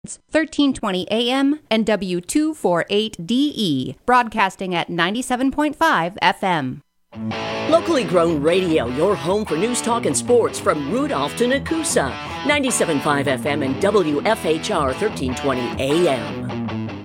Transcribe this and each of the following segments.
1320 AM and W248DE, broadcasting at 97.5 FM. Locally grown radio, your home for news, talk, and sports from Rudolph to Nakusa. 97.5 FM and WFHR 1320 AM.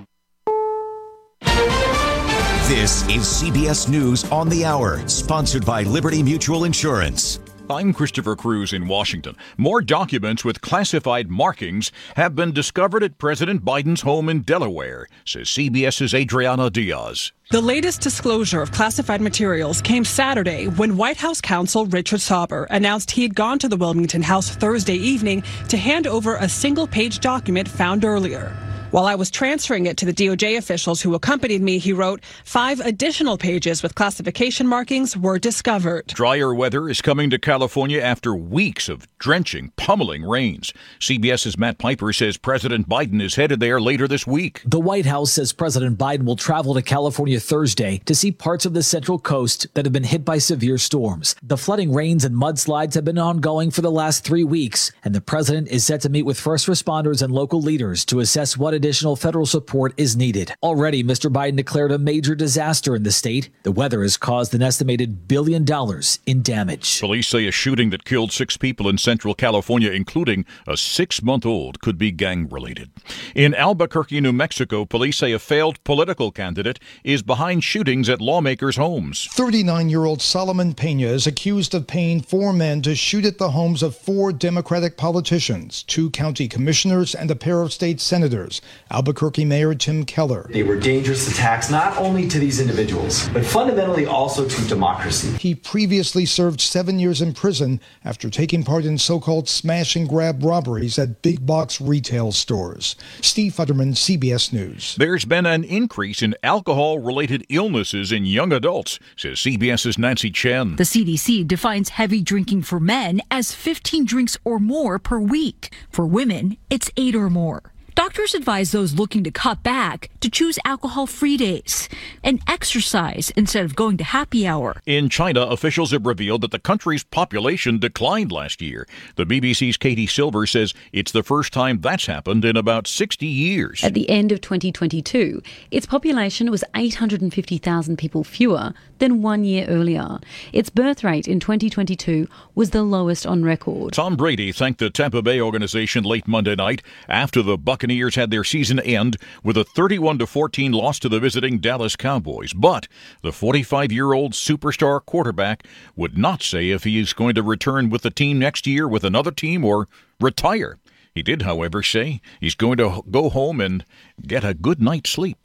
This is CBS News on the Hour, sponsored by Liberty Mutual Insurance. I'm Christopher Cruz in Washington. More documents with classified markings have been discovered at President Biden's home in Delaware, says CBS's Adriana Diaz. The latest disclosure of classified materials came Saturday when White House counsel Richard Sauber announced he had gone to the Wilmington house Thursday evening to hand over a single-page document found earlier. While I was transferring it to the DOJ officials who accompanied me, he wrote, 5 additional pages with classification markings were discovered. Drier weather is coming to California after weeks of drenching, pummeling rains. CBS's Matt Piper says President Biden is headed there later this week. The White House says President Biden will travel to California Thursday to see parts of the Central Coast that have been hit by severe storms. The flooding rains and mudslides have been ongoing for the last 3 weeks, and the president is set to meet with first responders and local leaders to assess what additional federal support is needed. Already, Mr. Biden declared a major disaster in the state. The weather has caused an estimated $1 billion in damage. Police say a shooting that killed 6 people in Central California, including a 6-month-old, could be gang-related. In Albuquerque, New Mexico, police say a failed political candidate is behind shootings at lawmakers' homes. 39-year-old Solomon Pena is accused of paying 4 men to shoot at the homes of 4 Democratic politicians, 2 county commissioners, and a pair of state senators. Albuquerque Mayor Tim Keller. They were dangerous attacks not only to these individuals, but fundamentally also to democracy. He previously served 7 years in prison after taking part in so-called smash and grab robberies at big box retail stores. Steve Futterman, CBS News. There's been an increase in alcohol-related illnesses in young adults, says CBS's Nancy Chen. The CDC defines heavy drinking for men as 15 drinks or more per week. For women, it's 8 or more. Doctors advise those looking to cut back to choose alcohol-free days and exercise instead of going to happy hour. In China, officials have revealed that the country's population declined last year. The BBC's Katie Silver says it's the first time that's happened in about 60 years. At the end of 2022, its population was 850,000 people fewer than 1 year earlier. Its birth rate in 2022 was the lowest on record. Tom Brady thanked the Tampa Bay organization late Monday night after the Buccaneers had their season end with a 31-14 loss to the visiting Dallas Cowboys. But the 45-year-old superstar quarterback would not say if he is going to return with the team next year with another team or retire. He did, however, say he's going to go home and get a good night's sleep.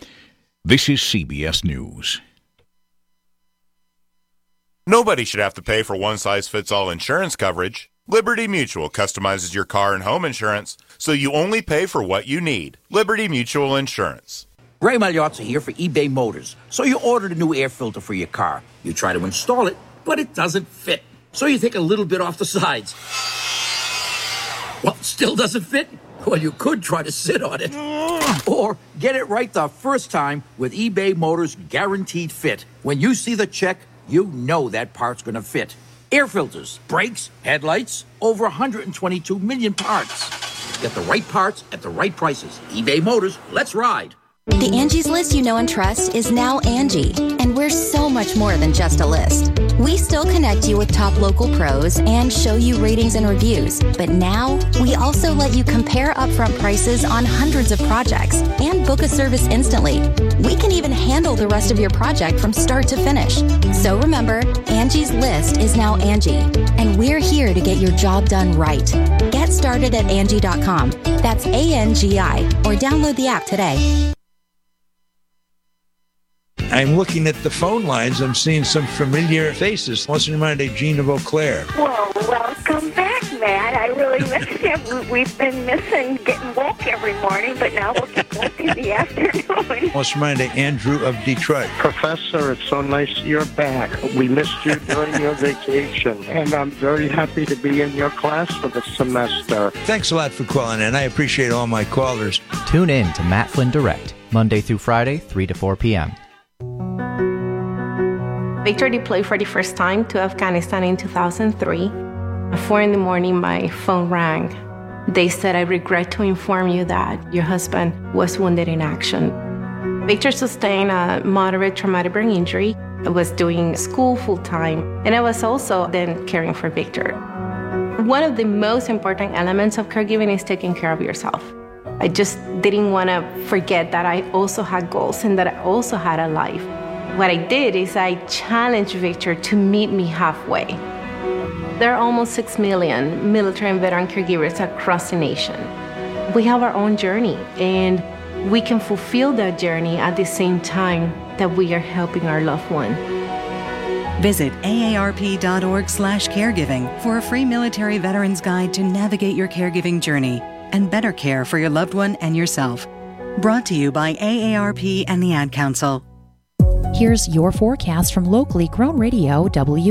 This is CBS News. Nobody should have to pay for one-size-fits-all insurance coverage. Liberty Mutual customizes your car and home insurance so you only pay for what you need. Liberty Mutual Insurance. Ray Magliozzi here for eBay Motors. So you ordered a new air filter for your car. You try to install it, but it doesn't fit. So you take a little bit off the sides. Well, it still doesn't fit? Well, you could try to sit on it. Or get it right the first time with eBay Motors Guaranteed Fit. When you see the check, you know that part's going to fit. Air filters, brakes, headlights, over 122 million parts. Get the right parts at the right prices. eBay Motors, let's ride. The Angie's List you know and trust is now Angie, and we're so much more than just a list. We still connect you with top local pros and show you ratings and reviews, but now we also let you compare upfront prices on hundreds of projects and book a service instantly. We can even handle the rest of your project from start to finish. So remember, Angie's List is now Angie, and we're here to get your job done right. Get started at Angie.com. That's ANGI, or download the app today. I'm looking at the phone lines. I'm seeing some familiar faces. What's in mind of Gina Beauclair? Well, welcome back, Matt. I really missed you. We've been missing getting woke every morning, but now we'll get woke in the afternoon. What's in mind of Andrew of Detroit? Professor, it's so nice you're back. We missed you during your vacation, and I'm very happy to be in your class for the semester. Thanks a lot for calling in. I appreciate all my callers. Tune in to Matt Flynn Direct, Monday through Friday, 3 to 4 p.m. Victor deployed for the first time to Afghanistan in 2003. At 4 a.m, my phone rang. They said, I regret to inform you that your husband was wounded in action. Victor sustained a moderate traumatic brain injury. I was doing school full-time, and I was also then caring for Victor. One of the most important elements of caregiving is taking care of yourself. I just didn't want to forget that I also had goals and that I also had a life. What I did is I challenged Victor to meet me halfway. There are almost 6 million military and veteran caregivers across the nation. We have our own journey, and we can fulfill that journey at the same time that we are helping our loved one. Visit aarp.org/caregiving for a free military veterans guide to navigate your caregiving journey and better care for your loved one and yourself. Brought to you by AARP and the Ad Council. Here's your forecast from locally grown radio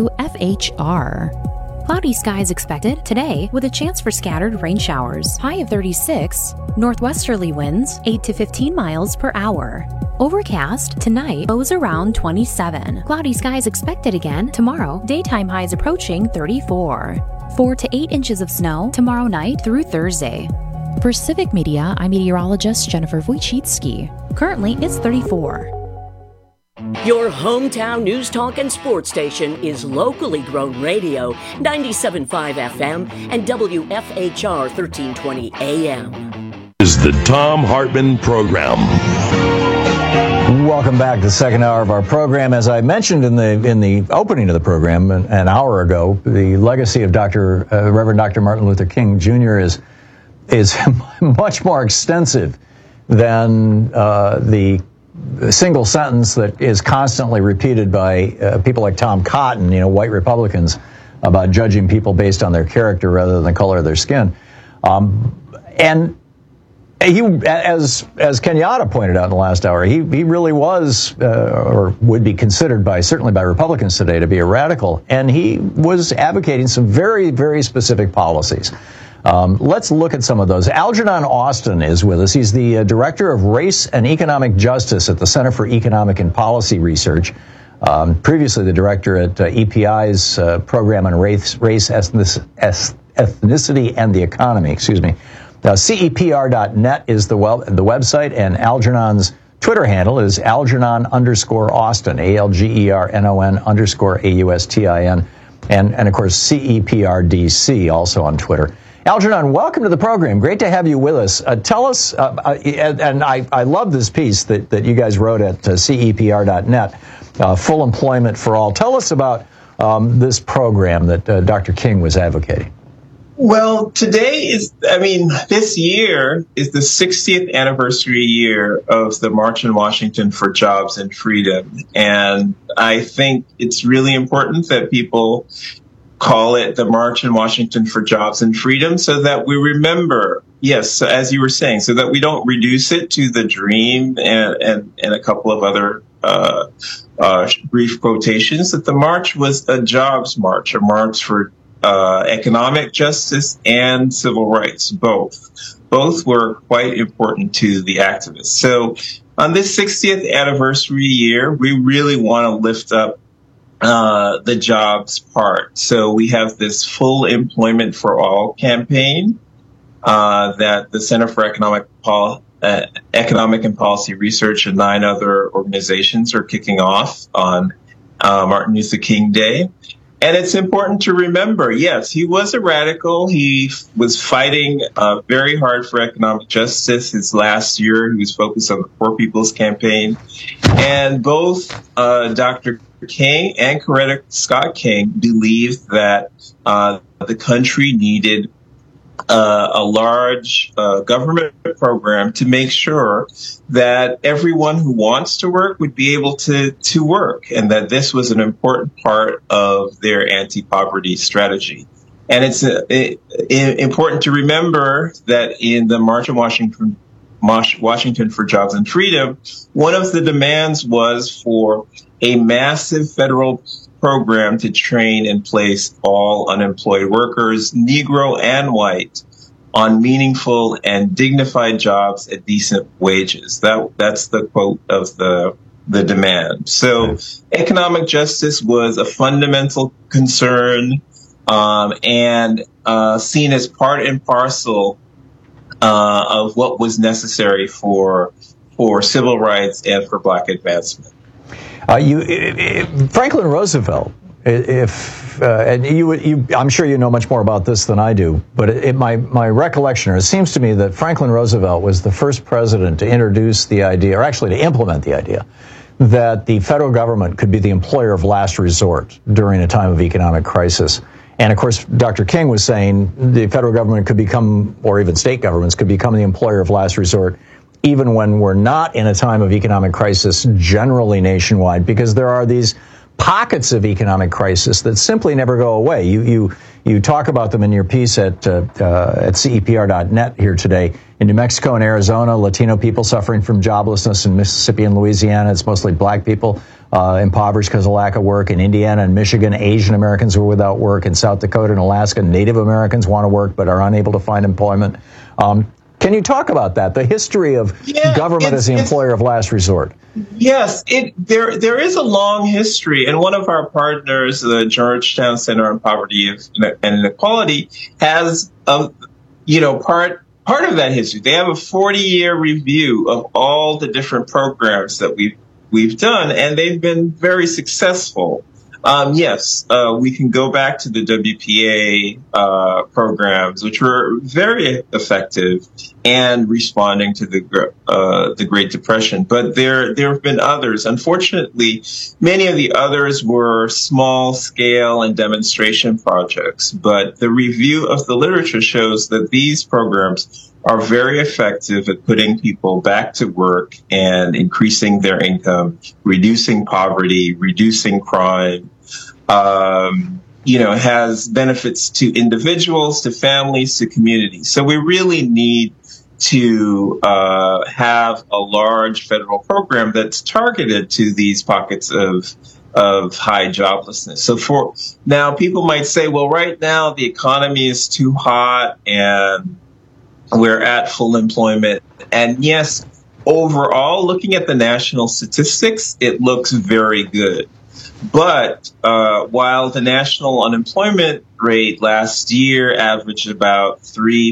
WFHR. Cloudy skies expected today with a chance for scattered rain showers. High of 36. Northwesterly winds 8 to 15 miles per hour. Overcast tonight, lows around 27. Cloudy skies expected again tomorrow. Daytime highs approaching 34. 4 to 8 inches of snow tomorrow night through Thursday. For Civic Media, I'm meteorologist Jennifer Wojcicki. Currently, it's 34. Your hometown news, talk, and sports station is locally grown radio, 97.5 FM and WFHR 1320 AM. Is the Thom Hartmann Program. Welcome back to the second hour of our program. As I mentioned in the opening of the program an hour ago, the legacy of Reverend Dr. Martin Luther King Jr. is much more extensive than the single sentence that is constantly repeated by people like Tom Cotton, white Republicans, about judging people based on their character rather than the color of their skin. And he, as Kenyatta pointed out in the last hour, he really was, or would be considered certainly by Republicans today, to be a radical. And he was advocating some very, very specific policies. Let's look at some of those. Algernon Austin is with us. He's the Director of Race and Economic Justice at the Center for Economic and Policy Research. Previously the director at EPI's program on race, ethnicity, and the economy. CEPR.net is the website, and Algernon's Twitter handle is Algernon_Austin, ALGERNON_AUSTIN, and of course CEPRDC also on Twitter. Algernon, welcome to the program. Great to have you with us. Tell us, and I love this piece that you guys wrote at CEPR.net, Full Employment for All. Tell us about this program that Dr. King was advocating. Well, this year is the 60th anniversary year of the March in Washington for Jobs and Freedom. And I think it's really important that people call it the March in Washington for Jobs and Freedom so that we remember, yes, as you were saying, so that we don't reduce it to the dream and a couple of other brief quotations, that the march was a jobs march, a march for economic justice and civil rights, both. Both were quite important to the activists. So on this 60th anniversary year, we really want to lift up the jobs part. So we have this Full Employment for All campaign that the Center for Economic and Policy Research and 9 other organizations are kicking off on Martin Luther King Day. And it's important to remember, yes, he was a radical. He was fighting very hard for economic justice. His last year, he was focused on the Poor People's Campaign. And both Dr. King and Coretta Scott King believed that the country needed a large government program to make sure that everyone who wants to work would be able to work, and that this was an important part of their anti-poverty strategy. And it's important to remember that in the March on Washington for Jobs and Freedom, one of the demands was for a massive federal program to train and place all unemployed workers, Negro and white, on meaningful and dignified jobs at decent wages. That's the quote of the demand. So economic justice was a fundamental concern and seen as part and parcel of what was necessary for civil rights and for Black advancement. Franklin Roosevelt, and I'm sure you know much more about this than I do, but my recollection, or it seems to me that Franklin Roosevelt was the first president to introduce the idea, or actually to implement the idea, that the federal government could be the employer of last resort during a time of economic crisis. And of course, Dr. King was saying the federal government could become, or even state governments could become the employer of last resort, even when we're not in a time of economic crisis generally nationwide, because there are these pockets of economic crisis that simply never go away. You talk about them in your piece at CEPR.net here today. In New Mexico and Arizona, Latino people suffering from joblessness. In Mississippi and Louisiana, it's mostly Black people impoverished because of lack of work. In Indiana and Michigan, Asian Americans are without work. In South Dakota and Alaska, Native Americans want to work but are unable to find employment. Can you talk about that, the history of government as the employer of last resort? Yes, there is a long history, and one of our partners, the Georgetown Center on Poverty and Inequality, has part of that history. They have a 40-year review of all the different programs that we've done, and they've been very successful. We can go back to the WPA programs, which were very effective and responding to the Great Depression. But there have been others. Unfortunately, many of the others were small scale and demonstration projects. But the review of the literature shows that these programs are very effective at putting people back to work and increasing their income, reducing poverty, reducing crime, has benefits to individuals, to families, to communities. So we really need to have a large federal program that's targeted to these pockets of high joblessness. So for now, people might say, well, right now the economy is too hot and we're at full employment. And yes, overall, looking at the national statistics, it looks very good. But while the national unemployment rate last year averaged about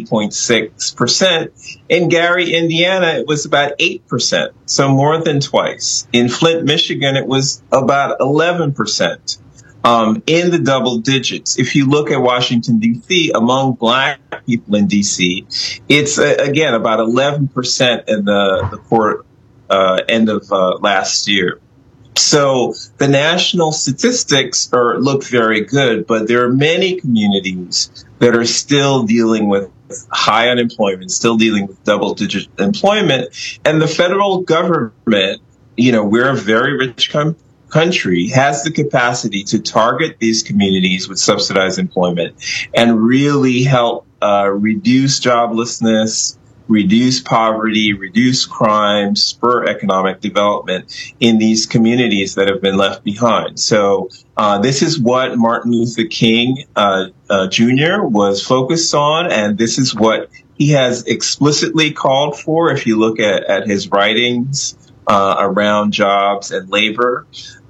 3.6%, in Gary, Indiana, it was about 8%, so more than twice. In Flint, Michigan, it was about 11%. In the double digits. If you look at Washington, D.C., among Black people in D.C., it's, again, about 11% in the end of last year. So the national statistics look very good, but there are many communities that are still dealing with high unemployment, still dealing with double-digit employment. And the federal government, we're a very rich country, has the capacity to target these communities with subsidized employment and really help reduce joblessness, reduce poverty, reduce crime, spur economic development in these communities that have been left behind. So this is what Martin Luther King Jr. was focused on, and this is what he has explicitly called for if you look at his writings around jobs and labor.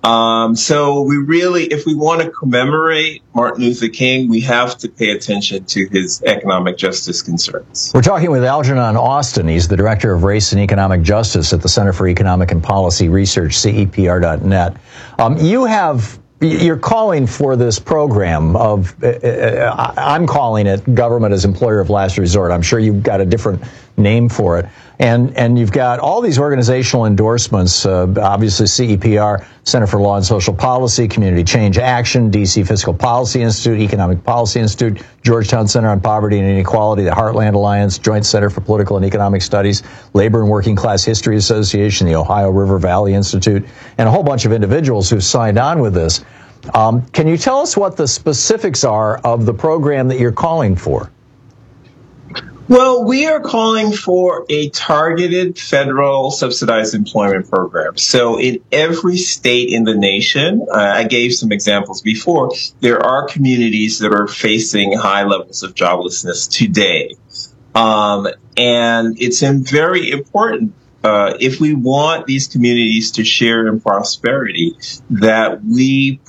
So we really, if we want to commemorate Martin Luther King, we have to pay attention to his economic justice concerns. We're talking with Algernon Austin. He's the Director of Race and Economic Justice at the Center for Economic and Policy Research, CEPR.net. You're calling for this program of, I'm calling it government as employer of last resort. I'm sure you've got a different name for it. And you've got all these organizational endorsements, obviously CEPR, Center for Law and Social Policy, Community Change Action, DC Fiscal Policy Institute, Economic Policy Institute, Georgetown Center on Poverty and Inequality, the Heartland Alliance, Joint Center for Political and Economic Studies, Labor and Working Class History Association, the Ohio River Valley Institute, and a whole bunch of individuals who've signed on with this. Can you tell us what the specifics are of the program that you're calling for? Well, we are calling for a targeted federal subsidized employment program. So in every state in the nation, I gave some examples before, there are communities that are facing high levels of joblessness today. And it's very important, if we want these communities to share in prosperity, that we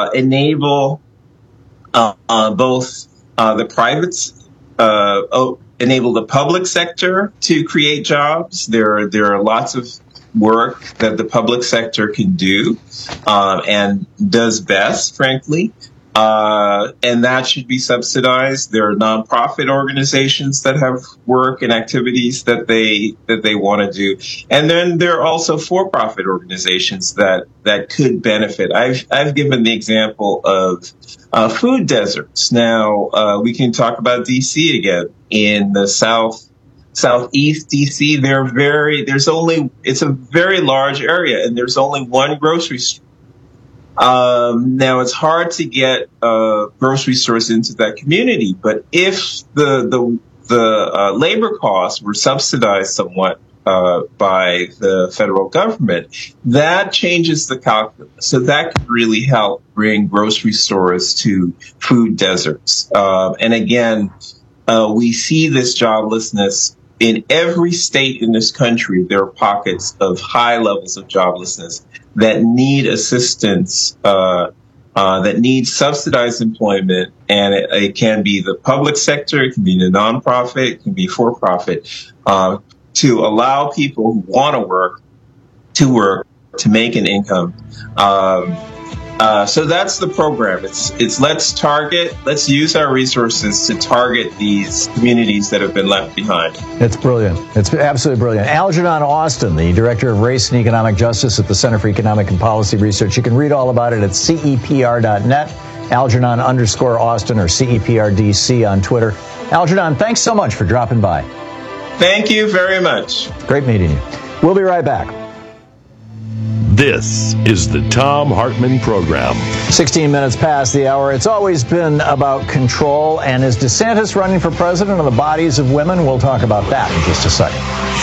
enable both the private enable the public sector to create jobs. There are lots of work that the public sector can do and does best, frankly. And that should be subsidized. There are nonprofit organizations that have work and activities that they want to do. And then there are also for-profit organizations that could benefit. I've given the example of food deserts. Now, we can talk about DC again. In the Southeast DC, it's a very large area, and there's only one grocery store. Now it's hard to get grocery stores into that community, but if the labor costs were subsidized somewhat by the federal government, that changes the calculus. So that could really help bring grocery stores to food deserts. And again, we see this joblessness in every state in this country. There are pockets of high levels of joblessness that need assistance, that need subsidized employment. And it can be the public sector, it can be the nonprofit, it can be for-profit, to allow people who want to work, to make an income. So that's the program. It's let's use our resources to target these communities that have been left behind. It's brilliant. It's absolutely brilliant. Algernon Austin, the Director of Race and Economic Justice at the Center for Economic and Policy Research. You can read all about it at CEPR.net, Algernon_Austin or CEPRDC on Twitter. Algernon, thanks so much for dropping by. Thank you very much. Great meeting you. We'll be right back. This is the Thom Hartmann Program. 16 minutes past the hour. It's always been about control. And is DeSantis running for president on the bodies of women? We'll talk about that in just a second.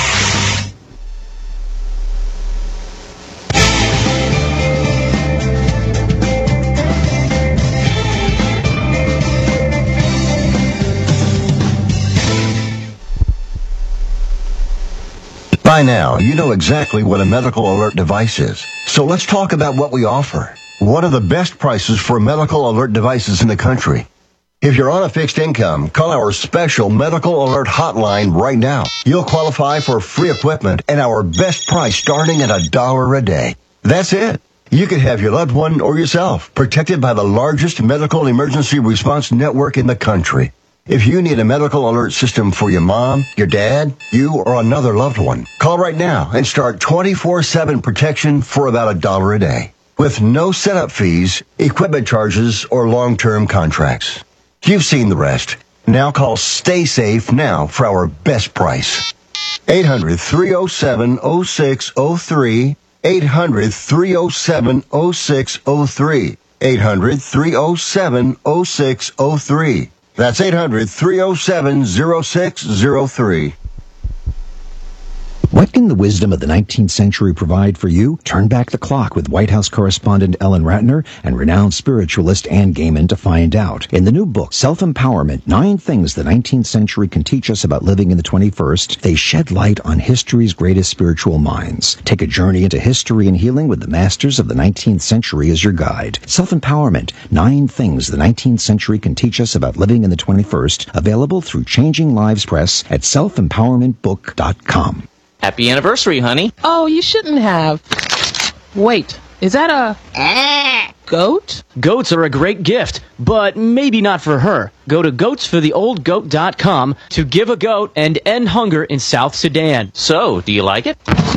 By now, you know exactly what a medical alert device is. So let's talk about what we offer. What are the best prices for medical alert devices in the country? If you're on a fixed income, call our special medical alert hotline right now. You'll qualify for free equipment and our best price starting at $1 a day. That's it. You could have your loved one or yourself protected by the largest medical emergency response network in the country. If you need a medical alert system for your mom, your dad, you, or another loved one, call right now and start 24/7 protection for about $1 a day. With no setup fees, equipment charges, or long-term contracts. You've seen the rest. Now call Stay Safe now for our best price. 800-307-0603. 800-307-0603. 800-307-0603. That's 800-307-0603. What can the wisdom of the 19th century provide for you? Turn back the clock with White House correspondent Ellen Ratner and renowned spiritualist Ann Gaiman to find out. In the new book, Self-Empowerment, 9 Things the 19th Century Can Teach Us About Living in the 21st, they shed light on history's greatest spiritual minds. Take a journey into history and healing with the masters of the 19th century as your guide. Self-Empowerment, 9 Things the 19th Century Can Teach Us About Living in the 21st, available through Changing Lives Press at selfempowermentbook.com. Happy anniversary, honey. Oh, you shouldn't have. Wait, is that a goat? Goats are a great gift, but maybe not for her. Go to goatsfortheoldgoat.com to give a goat and end hunger in South Sudan. So, do you like it?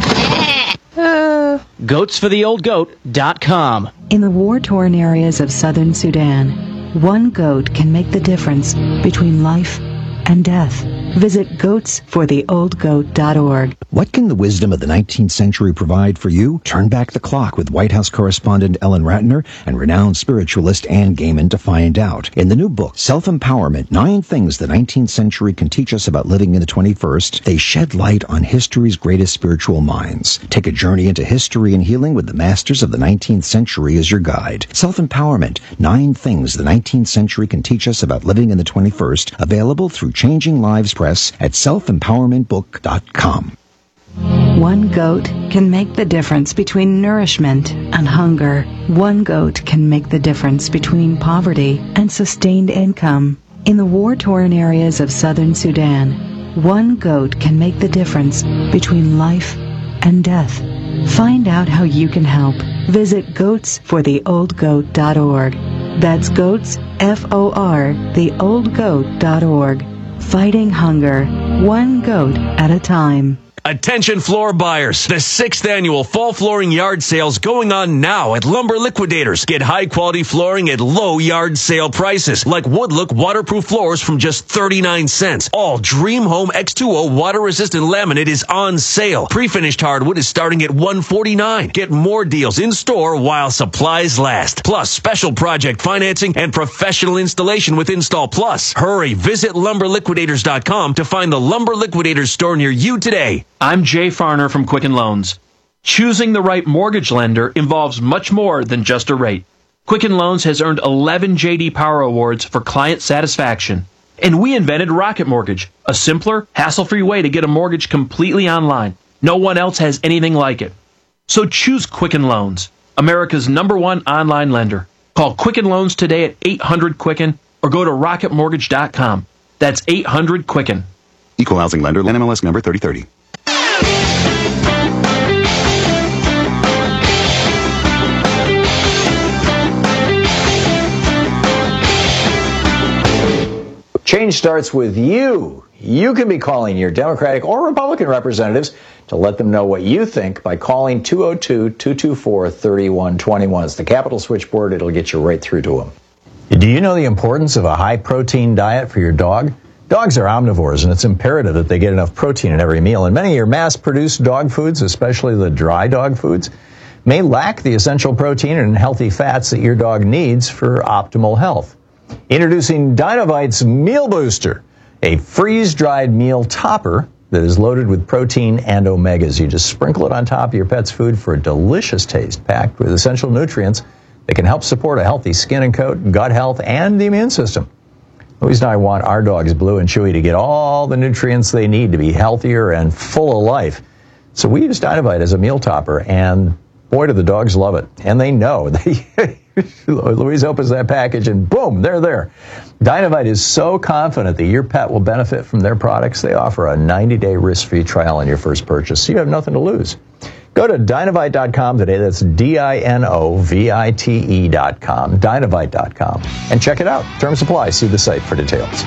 Goatsfortheoldgoat.com. In the war-torn areas of southern Sudan, one goat can make the difference between life and death. Visit goatsfortheoldgoat.org. What can the wisdom of the 19th century provide for you? Turn back the clock with White House correspondent Ellen Ratner and renowned spiritualist Ann Gaiman to find out. In the new book, Self-Empowerment, 9 Things the 19th Century Can Teach Us About Living in the 21st, they shed light on history's greatest spiritual minds. Take a journey into history and healing with the masters of the 19th century as your guide. Self-Empowerment, 9 Things the 19th Century Can Teach Us About Living in the 21st, available through Changing Lives Press at selfempowermentbook.com. One goat can make the difference between nourishment and hunger. One goat can make the difference between poverty and sustained income. In the war-torn areas of southern Sudan, one goat can make the difference between life and death. Find out how you can help. Visit goatsfortheoldgoat.org. That's goats, F-O-R, theoldgoat.org. Fighting hunger, one goat at a time. Attention floor buyers. The 6th annual fall flooring yard sale's going on now at Lumber Liquidators. Get high quality flooring at low yard sale prices, like Woodlook waterproof floors from just 39 cents. All Dream Home X2O water resistant laminate is on sale. Pre-finished hardwood is starting at $149. Get more deals in store while supplies last. Plus special project financing and professional installation with Install Plus. Hurry, visit lumberliquidators.com to find the Lumber Liquidators store near you today. I'm Jay Farner from Quicken Loans. Choosing the right mortgage lender involves much more than just a rate. Quicken Loans has earned 11 J.D. Power Awards for client satisfaction. And we invented Rocket Mortgage, a simpler, hassle-free way to get a mortgage completely online. No one else has anything like it. So choose Quicken Loans, America's #1 online lender. Call Quicken Loans today at 800-QUICKEN or go to rocketmortgage.com. That's 800-QUICKEN. Equal housing lender, NMLS number 3030. Change starts with you. You can be calling your Democratic or Republican representatives to let them know what you think by calling 202-224-3121. It's the Capitol switchboard. It'll get you right through to them. Do you know the importance of a high-protein diet for your dog? Dogs are omnivores, and it's imperative that they get enough protein in every meal. And many of your mass-produced dog foods, especially the dry dog foods, may lack the essential protein and healthy fats that your dog needs for optimal health. Introducing Dinovite's Meal Booster, a freeze-dried meal topper that is loaded with protein and omegas. You just sprinkle it on top of your pet's food for a delicious taste, packed with essential nutrients that can help support a healthy skin and coat, gut health, and the immune system. Louise and I want our dogs, Blue and Chewy, to get all the nutrients they need to be healthier and full of life. So we use Dinovite as a meal topper, and boy, do the dogs love it. And they know. Louise opens that package and boom, they're there. Dinovite is so confident that your pet will benefit from their products, they offer a 90-day risk-free trial on your first purchase, so you have nothing to lose. Go to Dinovite.com today. That's Dinovite.com, Dinovite.com, and check it out. Terms apply. See the site for details.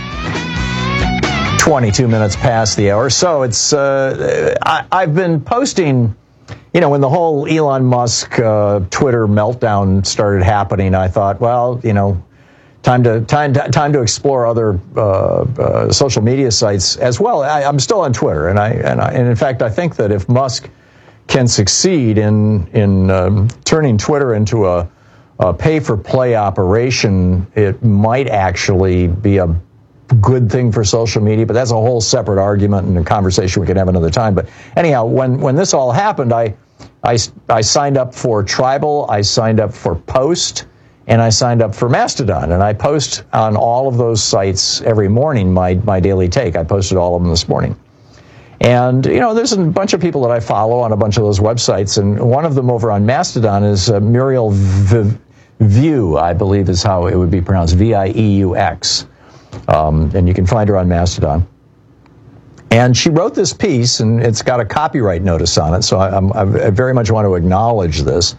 22 minutes past the hour. So it's I've been posting. You know, when the whole Elon Musk Twitter meltdown started happening, I thought, well, you know, time to explore other social media sites as well. I'm still on Twitter, and in fact, I think that if Musk can succeed in turning Twitter into a pay-for-play operation, it might actually be a good thing for social media, but that's a whole separate argument and a conversation we can have another time. But anyhow, when this all happened, I signed up for Tribal, I signed up for Post, and I signed up for Mastodon. And I post on all of those sites every morning my daily take. I posted all of them this morning. And, you know, there's a bunch of people that I follow on a bunch of those websites, and one of them over on Mastodon is Muriel View, I believe is how it would be pronounced, V-I-E-U-X. And you can find her on Mastodon. And she wrote this piece, and it's got a copyright notice on it, so I very much want to acknowledge this,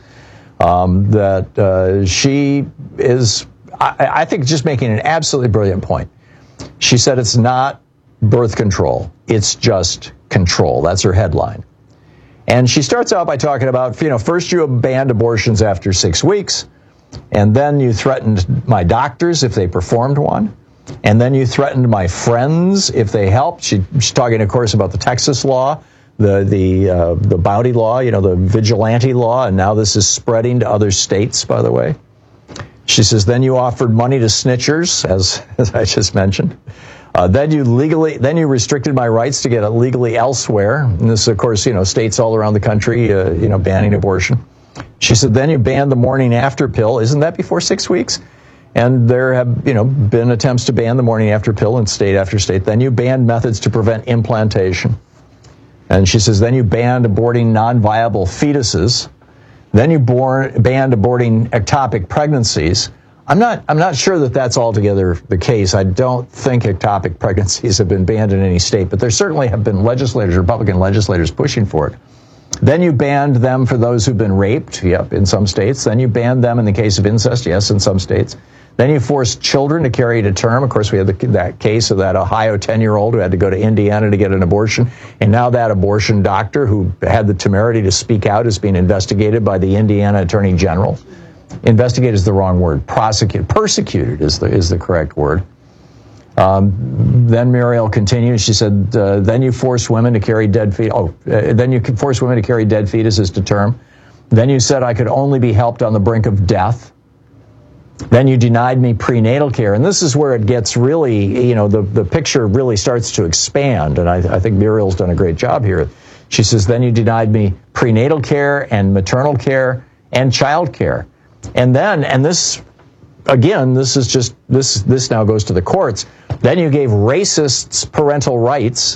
that she is, I think, just making an absolutely brilliant point. She said it's not birth control, it's just control. That's her headline. And she starts out by talking about, you know, first you banned abortions after 6 weeks, and then you threatened my doctors if they performed one. And then you threatened my friends if they helped. She's talking, of course, about the Texas law, the bounty law, you know, the vigilante law, and now this is spreading to other states, by the way. She says, then you offered money to snitchers, as I just mentioned. Then you restricted my rights to get it legally elsewhere. And this, of course, you know, states all around the country, you know, banning abortion. She said, then you banned the morning after pill. Isn't that before 6 weeks? And there have, you know, been attempts to ban the morning after pill in state after state. Then you banned methods to prevent implantation. And she says, then you banned aborting non-viable fetuses. Then you banned aborting ectopic pregnancies. I'm not sure that that's altogether the case. I don't think ectopic pregnancies have been banned in any state, but there certainly have been Republican legislators pushing for it. Then you banned them for those who've been raped, yep, in some states. Then you banned them in the case of incest, yes, in some states. Then you forced children to carry to term. Of course, we had that case of that Ohio 10-year-old who had to go to Indiana to get an abortion. And now that abortion doctor who had the temerity to speak out is being investigated by the Indiana Attorney General. Investigate is the wrong word. Persecuted is the correct word. Then Muriel continues. She said, then you force women to carry dead fetuses. Then you force women to carry dead fetuses to term. Then you said I could only be helped on the brink of death. Then you denied me prenatal care. And this is where it gets really, the picture really starts to expand. And I think Muriel's done a great job here. She says, then you denied me prenatal care and maternal care and child care. And then, and this, again, this now goes to the courts. Then you gave rapists parental rights.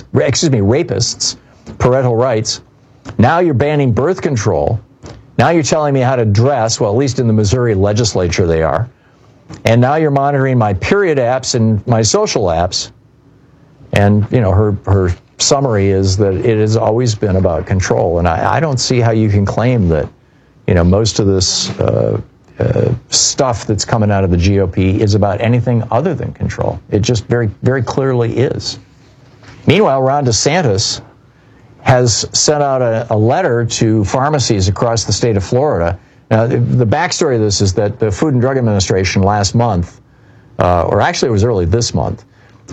Now you're banning birth control. Now you're telling me how to dress. Well, at least in the Missouri legislature they are. And now you're monitoring my period apps and my social apps. And, her summary is that it has always been about control. And I don't see how you can claim that, most of this stuff that's coming out of the GOP is about anything other than control. It just very, very clearly is. Meanwhile, Ron DeSantis has sent out a letter to pharmacies across the state of Florida. Now, the backstory of this is that the Food and Drug Administration last month, or actually it was early this month,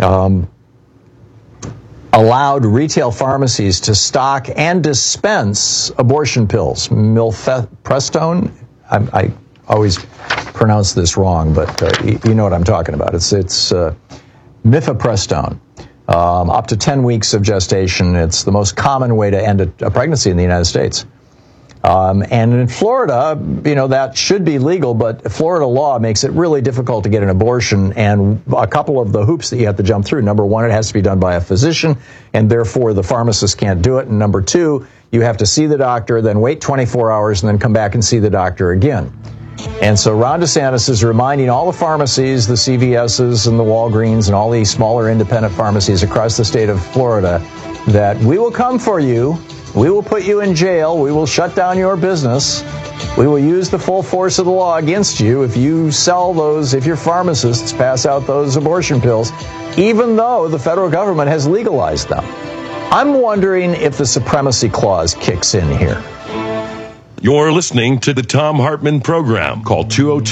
allowed retail pharmacies to stock and dispense abortion pills. Mifepristone, I always pronounce this wrong, but you know what I'm talking about. It's mifepristone. Up to 10 weeks of gestation. It's the most common way to end a pregnancy in the United States. And in Florida, that should be legal, but Florida law makes it really difficult to get an abortion, and a couple of the hoops that you have to jump through. Number one, it has to be done by a physician, and therefore the pharmacist can't do it. And number two, you have to see the doctor, then wait 24 hours, and then come back and see the doctor again. And so Ron DeSantis is reminding all the pharmacies, the CVS's and the Walgreens and all these smaller independent pharmacies across the state of Florida that we will come for you. We will put you in jail. We will shut down your business. We will use the full force of the law against you if you sell those, if your pharmacists pass out those abortion pills, even though the federal government has legalized them. I'm wondering if the Supremacy Clause kicks in here. You're listening to the Thom Hartmann Program. Call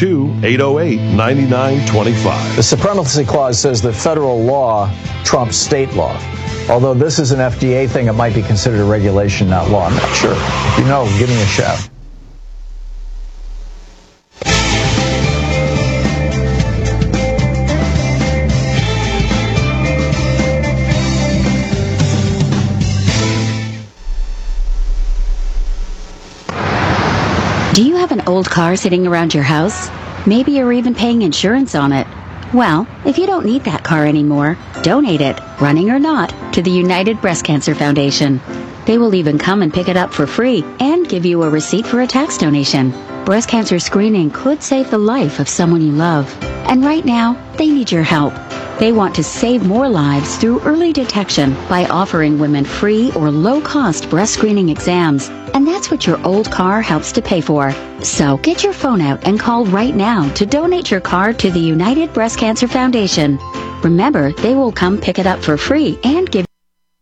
202-808-9925. The Supremacy Clause says that federal law trumps state law. Although this is an FDA thing, it might be considered a regulation, not law. I'm not sure. If you know, give me a shout. Do you have an old car sitting around your house? Maybe you're even paying insurance on it. Well, if you don't need that car anymore, donate it, running or not, to the United Breast Cancer Foundation. They will even come and pick it up for free and give you a receipt for a tax donation. Breast cancer screening could save the life of someone you love. And right now, they need your help. They want to save more lives through early detection by offering women free or low-cost breast screening exams. And that's what your old car helps to pay for. So get your phone out and call right now to donate your car to the United Breast Cancer Foundation. Remember, they will come pick it up for free and give.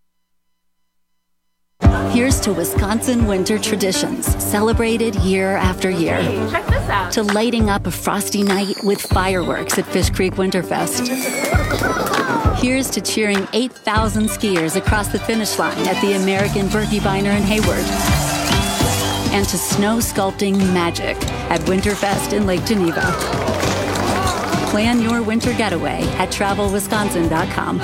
Here's to Wisconsin winter traditions, celebrated year after year. Hey, check this out. To lighting up a frosty night with fireworks at Fish Creek Winterfest. Here's to cheering 8,000 skiers across the finish line at the American Birkebeiner in Hayward. And to snow sculpting magic at Winterfest in Lake Geneva. Plan your winter getaway at TravelWisconsin.com.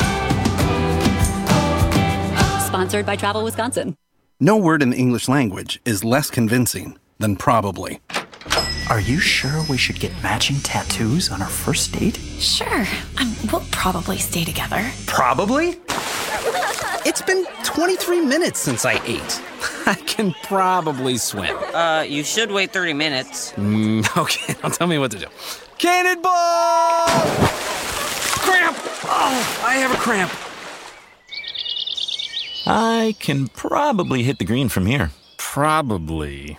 Sponsored by Travel Wisconsin. No word in the English language is less convincing than probably. Are you sure we should get matching tattoos on our first date? Sure. We'll probably stay together. Probably? It's been 23 minutes since I ate. I can probably swim. You should wait 30 minutes. Okay, now tell me what to do. Cannonball! Cramp! Oh, I have a cramp. I can probably hit the green from here. Probably.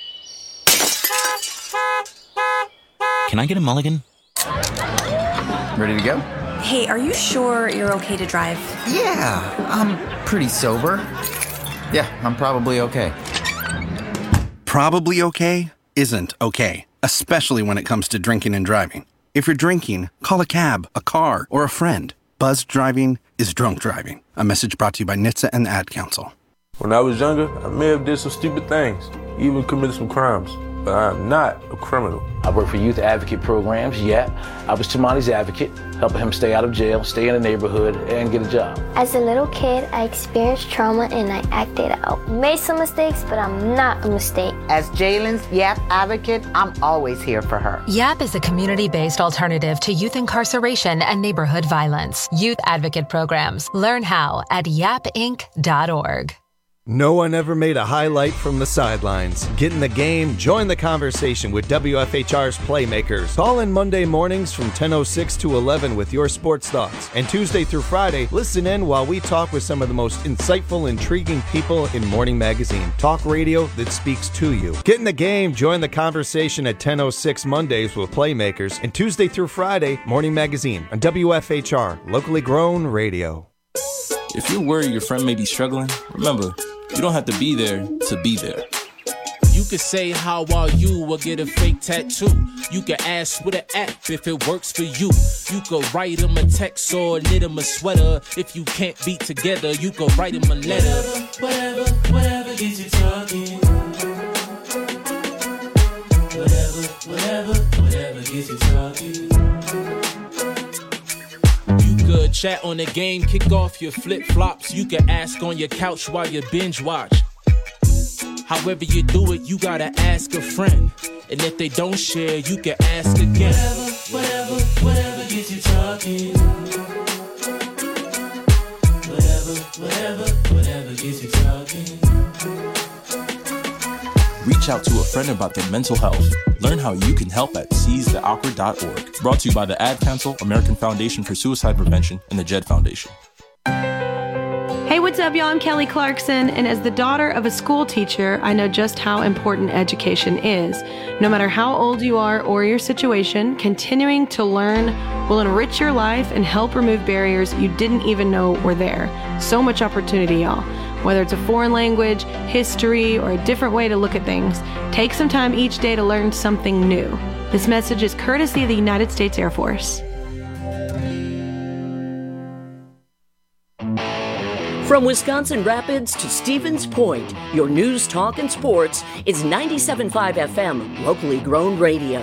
Can I get a mulligan? Ready to go? Hey, are you sure you're okay to drive? Yeah, I'm pretty sober. Yeah, I'm probably okay. Probably okay isn't okay, especially when it comes to drinking and driving. If you're drinking, call a cab, a car, or a friend. Buzzed driving is drunk driving. A message brought to you by NHTSA and the Ad Council. When I was younger, I may have did some stupid things, even committed some crimes, but I am not a criminal. I work for youth advocate programs, yeah. I was Tamani's advocate, helping him stay out of jail, stay in the neighborhood, and get a job. As a little kid, I experienced trauma and I acted out. Made some mistakes, but I'm not a mistake. As Jalen's YAP advocate, I'm always here for her. YAP is a community-based alternative to youth incarceration and neighborhood violence. Youth advocate programs. Learn how at yapinc.org. No one ever made a highlight from the sidelines. Get in the game, join the conversation with WFHR's Playmakers. Call in Monday mornings from 10:06 to 11 with your sports thoughts. And Tuesday through Friday, listen in while we talk with some of the most insightful, intriguing people in Morning Magazine. Talk radio that speaks to you. Get in the game, join the conversation at 10:06 Mondays with Playmakers. And Tuesday through Friday, Morning Magazine on WFHR, locally grown radio. If you're worried your friend may be struggling, remember, you don't have to be there to be there. You could say, how are you, or get a fake tattoo. You can ask with an app if it works for you. You could write him a text or knit him a sweater. If you can't be together, you could write him a letter. Whatever gets you talking. Whatever gets you talking. Good chat on the game, kick off your flip-flops. You can ask on your couch while you binge watch. However you do it, you gotta ask a friend. And if they don't share, you can ask again. Whatever gets you talking. Whatever gets you talking. Reach out to a friend about their mental health. Learn how you can help at seizetheawkward.org. Brought to you by the Ad Council, American Foundation for Suicide Prevention, and the JED Foundation. Hey, what's up, y'all? I'm Kelly Clarkson, and as the daughter of a school teacher, I know just how important education is. No matter how old you are or your situation, continuing to learn will enrich your life and help remove barriers you didn't even know were there. So much opportunity, y'all. Whether it's a foreign language, history, or a different way to look at things, take some time each day to learn something new. This message is courtesy of the United States Air Force. From Wisconsin Rapids to Stevens Point, your news, talk, and sports is 97.5 FM, locally grown radio.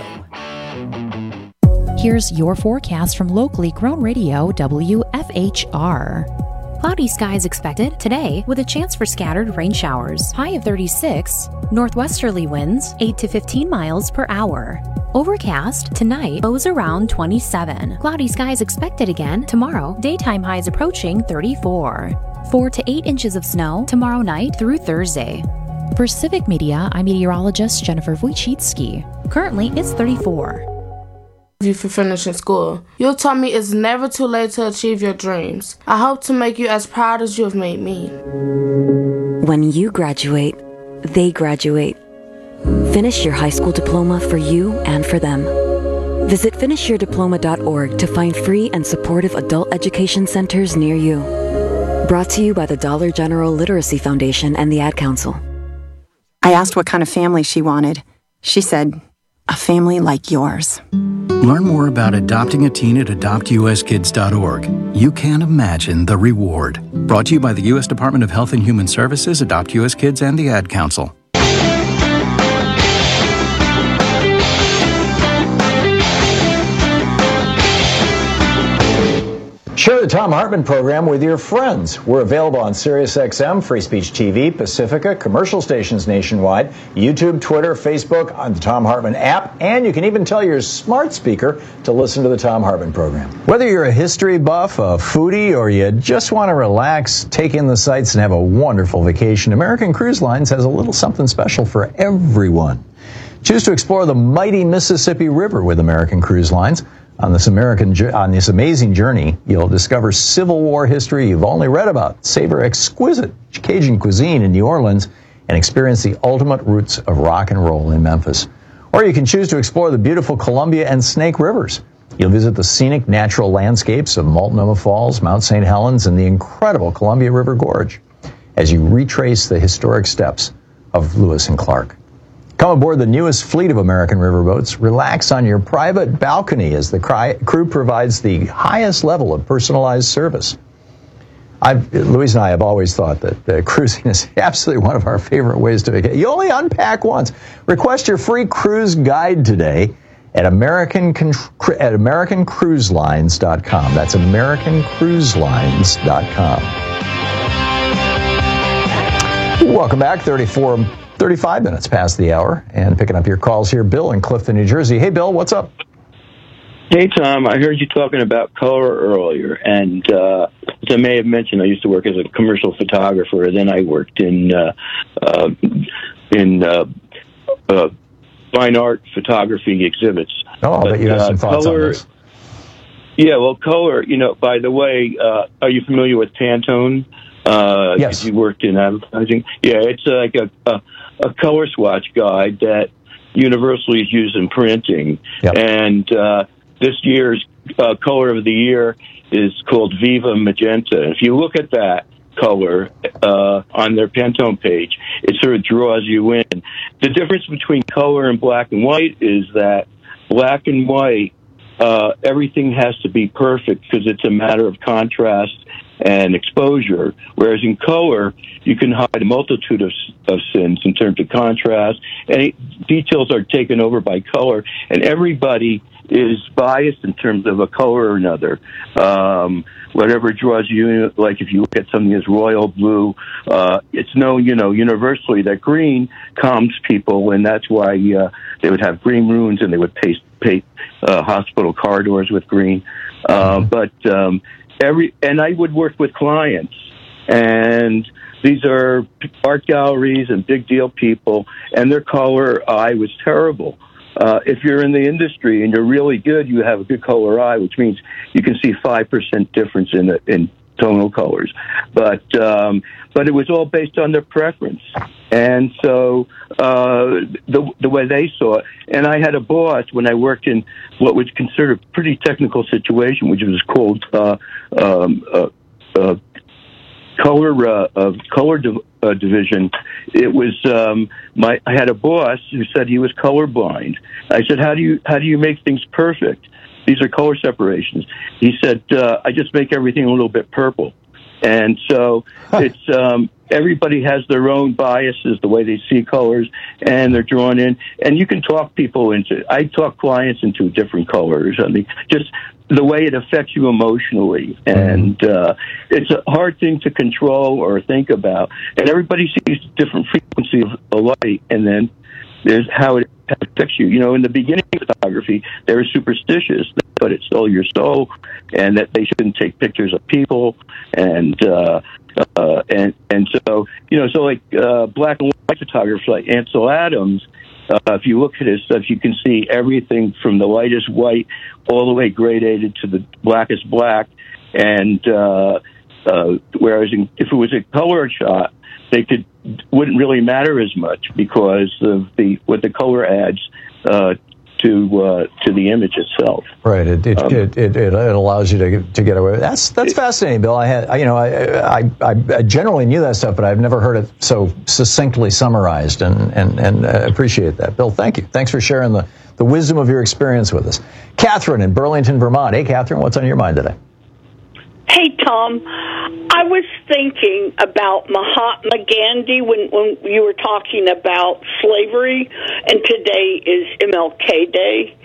Here's your forecast from locally grown radio WFHR. Cloudy skies expected today with a chance for scattered rain showers. High of 36. Northwesterly winds 8 to 15 miles per hour. Overcast tonight, lows around 27. Cloudy skies expected again tomorrow. Daytime highs approaching 34. 4 to 8 inches of snow tomorrow night through Thursday. For Civic Media, I'm meteorologist Jennifer Wojcicki. Currently, it's 34. You for finishing school. You taught me it's never too late to achieve your dreams. I hope to make you as proud as you have made me. When you graduate, they graduate. Finish your high school diploma for you and for them. Visit finishyourdiploma.org to find free and supportive adult education centers near you. Brought to you by the Dollar General Literacy Foundation and the Ad Council. I asked what kind of family she wanted. She said, a family like yours. Learn more about adopting a teen at adoptuskids.org. You can't imagine the reward. Brought to you by the U.S. Department of Health and Human Services, Adopt U.S. Kids, and the Ad Council. Share the Thom Hartmann program with your friends. We're available on SiriusXM, Free Speech TV, Pacifica, commercial stations nationwide, YouTube, Twitter, Facebook, on the Thom Hartmann app, and you can even tell your smart speaker to listen to the Thom Hartmann program. Whether you're a history buff, a foodie, or you just want to relax, take in the sights, and have a wonderful vacation, American Cruise Lines has a little something special for everyone. Choose to explore the mighty Mississippi River with American Cruise Lines. On this amazing journey, you'll discover Civil War history you've only read about, savor exquisite Cajun cuisine in New Orleans, and experience the ultimate roots of rock and roll in Memphis. Or you can choose to explore the beautiful Columbia and Snake Rivers. You'll visit the scenic natural landscapes of Multnomah Falls, Mount St. Helens, and the incredible Columbia River Gorge as you retrace the historic steps of Lewis and Clark. Come aboard the newest fleet of American riverboats. Relax on your private balcony as the crew provides the highest level of personalized service. Louise and I have always thought that cruising is absolutely one of our favorite ways to vacation. You only unpack once. Request your free cruise guide today at AmericanCruiseLines.com. That's AmericanCruiseLines.com. Welcome back. 35 minutes past the hour, and picking up your calls here. Bill in Clifton, New Jersey. Hey, Bill, what's up? Hey, Tom, I heard you talking about color earlier, and as I may have mentioned, I used to work as a commercial photographer, then I worked in fine art photography exhibits. Oh, but you have some thoughts on this. Yeah, well, color, by the way, are you familiar with Pantone? Yes. You worked in advertising. Yeah, it's like a color swatch guide that universally is used in printing. Yep. And this year's color of the year is called Viva Magenta. If you look at that color on their Pantone page, it sort of draws you in. The difference between color and black and white is that black and white, everything has to be perfect because it's a matter of contrast and exposure, whereas in color, you can hide a multitude of sins in terms of contrast, and details are taken over by color, and everybody is biased in terms of a color or another. Whatever draws you in, like if you look at something as royal blue, it's known, universally that green calms people, and that's why they would have green rooms and they would paint hospital corridors with green. And I would work with clients, and these are art galleries and big deal people, and their color eye was terrible. If you're in the industry and you're really good, you have a good color eye, which means you can see 5% difference in tonal colors. But it was all based on their preference. And so the way they saw it, and I had a boss when I worked in what was considered a pretty technical situation, which was called color division. It was I had a boss who said he was colorblind. I said, how do you make things perfect? These are color separations. He said, I just make everything a little bit purple. And so it's everybody has their own biases, the way they see colors, and they're drawn in. And you can talk people I talk clients into different colors. I mean, just the way it affects you emotionally. And it's a hard thing to control or think about. And everybody sees different frequency of light, and then there's how it affects you. In the beginning of photography, they were superstitious, but it stole your soul, and that they shouldn't take pictures of people, and so so like black and white photographers like Ansel Adams. If you look at his stuff, you can see everything from the lightest white all the way gradated to the blackest black. And whereas if it was a color shot, wouldn't really matter as much because of what the color adds to the image itself. Right. It allows you to get away with it. That's fascinating, Bill. I generally knew that stuff, but I've never heard it so succinctly summarized, and appreciate that. Bill, thank you. Thanks for sharing the wisdom of your experience with us. Catherine in Burlington, Vermont. Hey, Catherine, what's on your mind today? Hey, Tom. I was thinking about Mahatma Gandhi when you were talking about slavery, and today is MLK Day.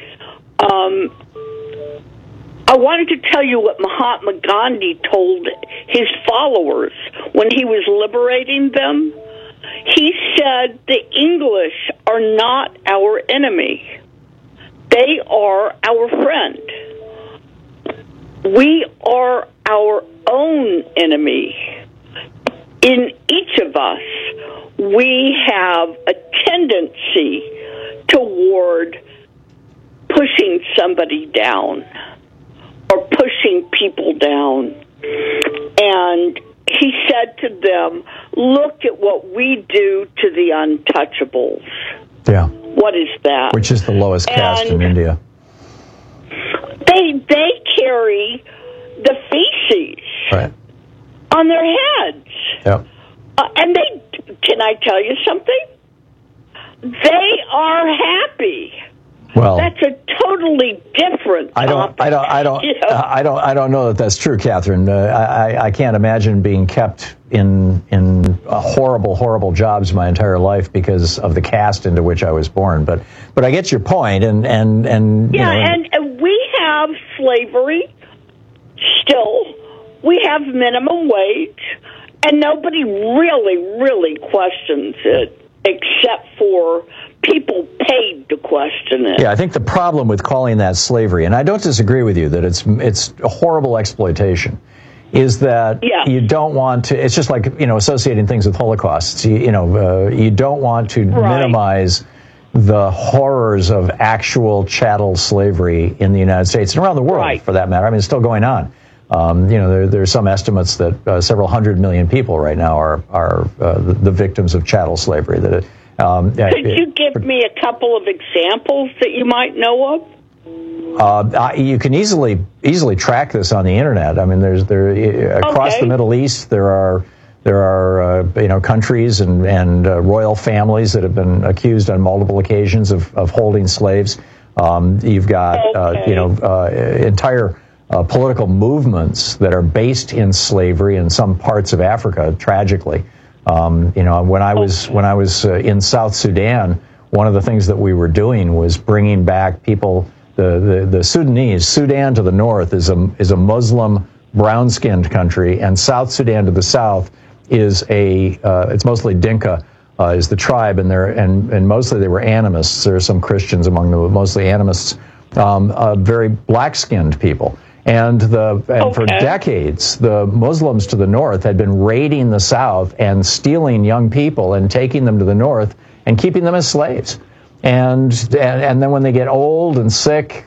I wanted to tell you what Mahatma Gandhi told his followers when he was liberating them. He said, the English are not our enemy. They are our friend. We are our own enemy. In each of us, we have a tendency toward pushing somebody down or pushing people down. And he said to them, look at what we do to the untouchables. Yeah. What is that? Which is the lowest caste in India. They carry the feces on their heads. Yep. And can I tell you something? They are happy. Well, that's a totally different topic. I don't know that that's true, Catherine. I can't imagine being kept in horrible jobs my entire life because of the caste into which I was born. But I get your point, and we have slavery still. We have minimum wage, and nobody really questions it, except for people paid to question it. Yeah, I think the problem with calling that slavery, and I don't disagree with you that it's a horrible exploitation, is that you don't want to. It's just like associating things with Holocausts. You don't want to minimize the horrors of actual chattel slavery in the United States and around the world, for that matter. I mean, it's still going on. There's some estimates that several 100 million people right now are the victims of chattel slavery. Could you give me a couple of examples that you might know of? You can easily track this on the internet. I mean, across the Middle East there are countries and royal families that have been accused on multiple occasions of holding slaves. You've got entire political movements that are based in slavery in some parts of Africa, tragically. When I was in South Sudan, one of the things that we were doing was bringing back people. The Sudanese, Sudan to the north is a Muslim brown-skinned country, and South Sudan to the south is it's mostly Dinka is the tribe, and mostly they were animists. There are some Christians among them, but mostly animists, very black-skinned people. And for decades, the Muslims to the north had been raiding the south and stealing young people and taking them to the north and keeping them as slaves. And then when they get old and sick,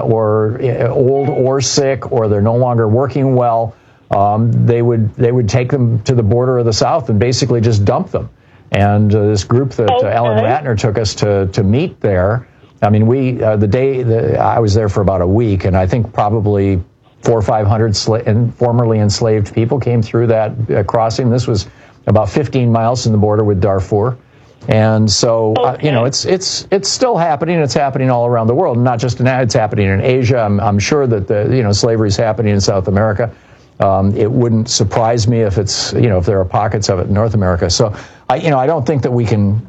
or sick, or they're no longer working well, they would take them to the border of the south and basically just dump them. And this group that Alan Ratner took us to meet there. I mean, I was there for about a week, and I think probably 400 or 500 formerly enslaved people came through that crossing. This was about 15 miles from the border with Darfur. And so, it's still happening. It's happening all around the world, not just it's happening in Asia. I'm sure that slavery is happening in South America. It wouldn't surprise me if if there are pockets of it in North America. So, I don't think that we can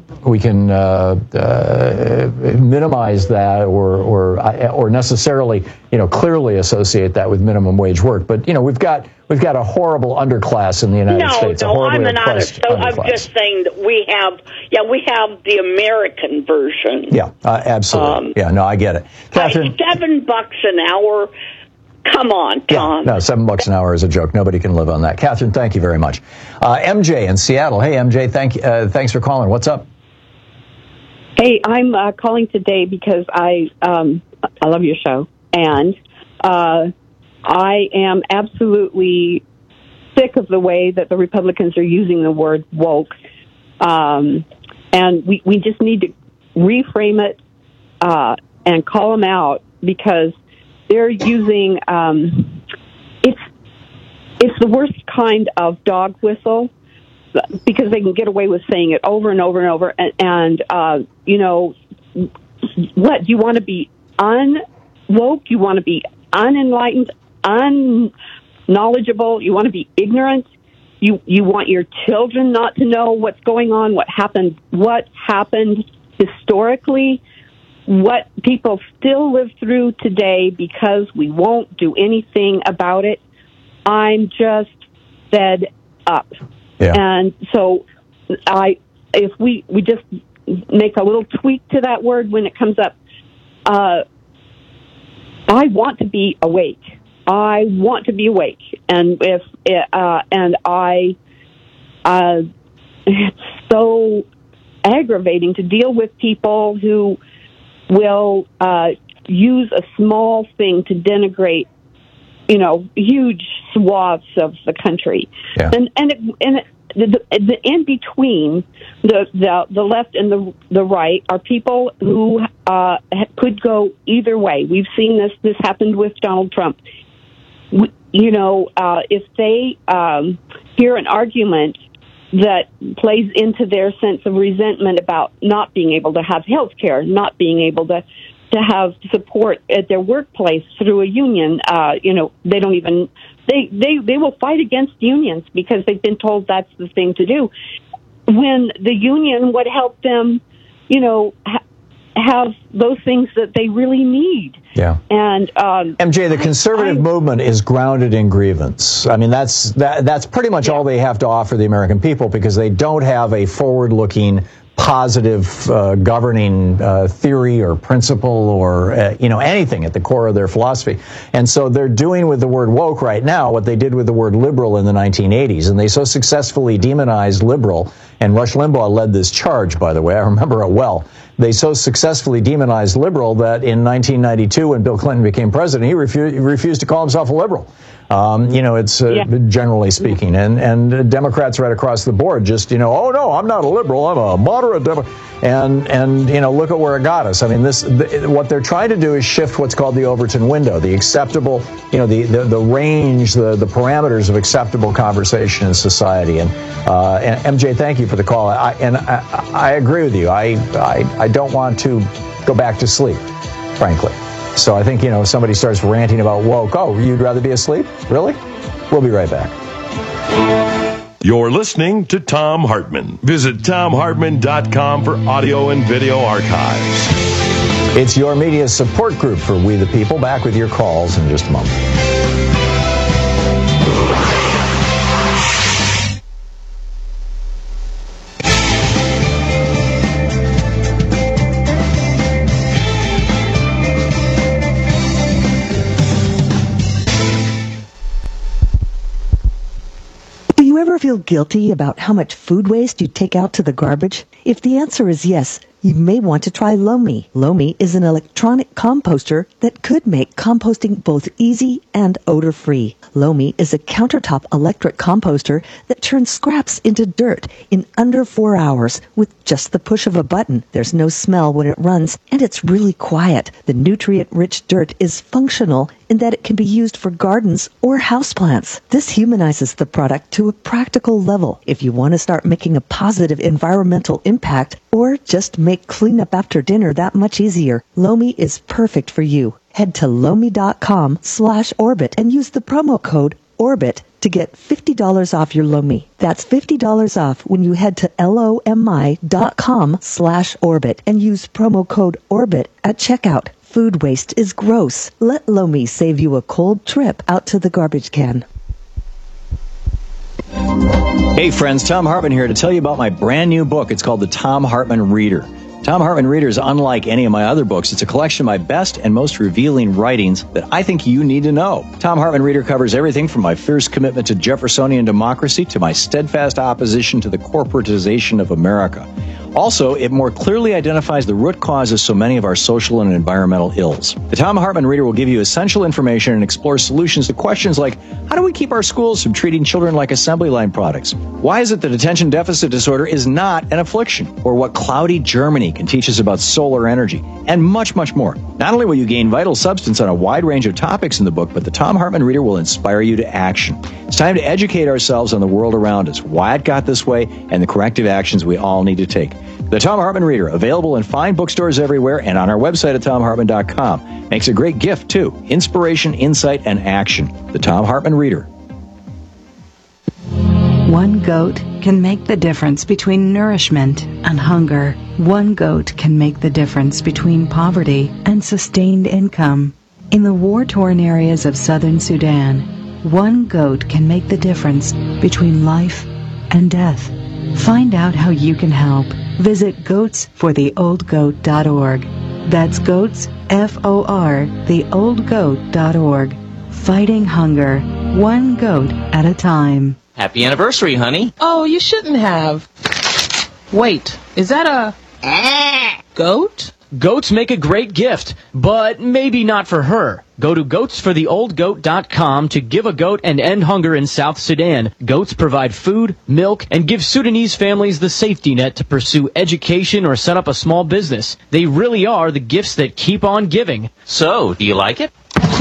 minimize that or necessarily clearly associate that with minimum wage work. But we've got a horrible underclass in the United States. I'm an artist, so I'm just saying that we have the American version. Yeah, absolutely. I get it, Catherine. $7 an hour. Come on, Tom. No, $7 an hour is a joke. Nobody can live on that. Catherine, thank you very much. MJ in Seattle. Hey, MJ, thanks for calling. What's up? Hey, I'm calling today because I love your show, and I am absolutely sick of the way that the Republicans are using the word woke, and we just need to reframe it and call them out, because they're using it's the worst kind of dog whistle, because they can get away with saying it over and over and over. And what, you want to be unwoke? You want to be unenlightened, unknowledgeable? You want to be ignorant? You want your children not to know what's going on, what happened historically, what people still live through today, because we won't do anything about it. I'm just fed up. Yeah. And so if we just make a little tweak to that word when it comes up, I want to be awake. I want to be awake. And it's so aggravating to deal with people who will use a small thing to denigrate, huge swaths of the country. Yeah. The in between the left and the right are people who could go either way. We've seen this happened with Donald Trump. If they hear an argument that plays into their sense of resentment about not being able to have health care, not being able to have support at their workplace through a union, they don't even they will fight against unions because they've been told that's the thing to do, when the union would help them have those things that they really need. Yeah. And MJ, the conservative movement is grounded in grievance. I mean, that's pretty much all they have to offer the American people, because they don't have a forward-looking, positive governing theory or principle or anything at the core of their philosophy. And so they're doing with the word woke right now what they did with the word liberal in the 1980s, and they so successfully demonized liberal, and Rush Limbaugh led this charge, by the way, I remember it well. They so successfully demonized liberal that in 1992, when Bill Clinton became president, he refused to call himself a liberal. It's generally speaking, and Democrats right across the board just, oh no, I'm not a liberal, I'm a moderate Democrat, and look at where it got us. I mean, what they're trying to do is shift what's called the Overton window, the acceptable, the range, the parameters of acceptable conversation in society. And MJ, thank you for the call. I agree with you. I don't want to go back to sleep, frankly. So I think, if somebody starts ranting about woke, you'd rather be asleep? Really? We'll be right back. You're listening to Thom Hartmann. Visit ThomHartmann.com for audio and video archives. It's your media support group for We the People. Back with your calls in just a moment. Feel guilty about how much food waste you take out to the garbage? If the answer is yes, you may want to try Lomi. Lomi is an electronic composter that could make composting both easy and odor-free. Lomi is a countertop electric composter that turns scraps into dirt in under 4 hours with just the push of a button. There's no smell when it runs, and it's really quiet. The nutrient-rich dirt is functional in that it can be used for gardens or houseplants. This humanizes the product to a practical level. If you want to start making a positive environmental impact, or just make cleanup after dinner that much easier, Lomi is perfect for you. Head to Lomi.com/orbit and use the promo code ORBIT to get $50 off your Lomi. That's $50 off when you head to LOMI.com/orbit and use promo code ORBIT at checkout. Food waste is gross. Let Lomi save you a cold trip out to the garbage can. Hey friends, Thom Hartmann here to tell you about my brand new book. It's called The Thom Hartmann Reader. Thom Hartmann Reader is unlike any of my other books. It's a collection of my best and most revealing writings that I think you need to know. Thom Hartmann Reader covers everything from my fierce commitment to Jeffersonian democracy to my steadfast opposition to the corporatization of America. Also, it more clearly identifies the root causes so many of our social and environmental ills. The Thom Hartmann Reader will give you essential information and explore solutions to questions like, how do we keep our schools from treating children like assembly line products? Why is it that attention deficit disorder is not an affliction? Or what cloudy Germany can teach us about solar energy? And much, much more. Not only will you gain vital substance on a wide range of topics in the book, but the Thom Hartmann Reader will inspire you to action. It's time to educate ourselves on the world around us, why it got this way, and the corrective actions we all need to take. The Thom Hartmann Reader, available in fine bookstores everywhere and on our website at ThomHartmann.com. Makes a great gift, too. Inspiration, insight, and action. The Thom Hartmann Reader. One goat can make the difference between nourishment and hunger. One goat can make the difference between poverty and sustained income. In the war-torn areas of southern Sudan, one goat can make the difference between life and death. Find out how you can help. Visit goatsfortheoldgoat.org. That's goats, F-O-R, theoldgoat.org. Fighting hunger, one goat at a time. Happy anniversary, honey. Oh, you shouldn't have. Wait, is that a goat? Goats make a great gift, but maybe not for her. Go to goatsfortheoldgoat.com to give a goat and end hunger in South Sudan. Goats provide food, milk, and give Sudanese families the safety net to pursue education or set up a small business. They really are the gifts that keep on giving. So, do you like it?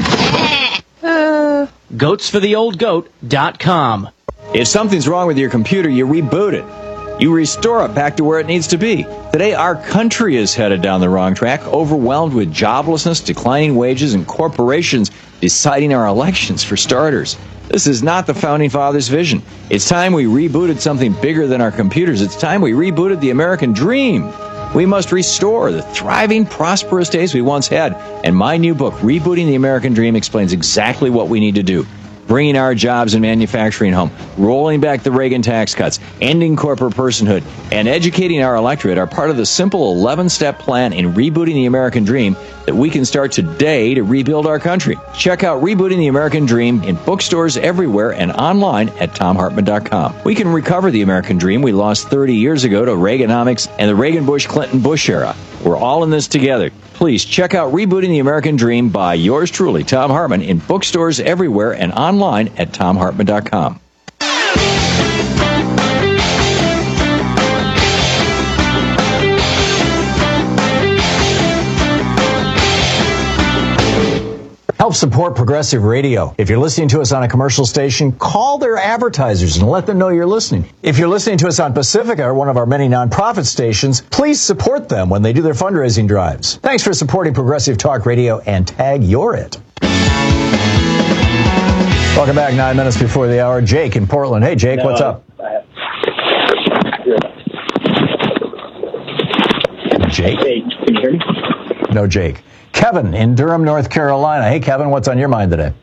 Goatsfortheoldgoat.com. If something's wrong with your computer, you reboot it. You restore it back to where it needs to be. Today, our country is headed down the wrong track, overwhelmed with joblessness, declining wages, and corporations deciding our elections for starters. This is not the Founding Fathers' vision. It's time we rebooted something bigger than our computers. It's time we rebooted the American dream. We must restore the thriving, prosperous days we once had. And my new book, Rebooting the American Dream, explains exactly what we need to do. Bringing our jobs and manufacturing home, rolling back the Reagan tax cuts, ending corporate personhood, and educating our electorate are part of the simple 11-step plan in rebooting the American dream that we can start today to rebuild our country. Check out Rebooting the American Dream in bookstores everywhere and online at TomHartman.com. We can recover the American dream we lost 30 years ago to Reaganomics and the Reagan-Bush-Clinton-Bush era. We're all in this together. Please check out Rebooting the American Dream by yours truly, Thom Hartmann, in bookstores everywhere and online at TomHartman.com. Help support Progressive Radio. If you're listening to us on a commercial station, call their advertisers and let them know you're listening. If you're listening to us on Pacifica, or one of our many nonprofit stations, please support them when they do their fundraising drives. Thanks for supporting Progressive Talk Radio, and tag you're it. Welcome back, 9 minutes before the hour. Jake in Portland. Hey, Jake, what's up? Jake? Can you hear me? No, Jake. Kevin in Durham, North Carolina. Hey, Kevin, what's on your mind today?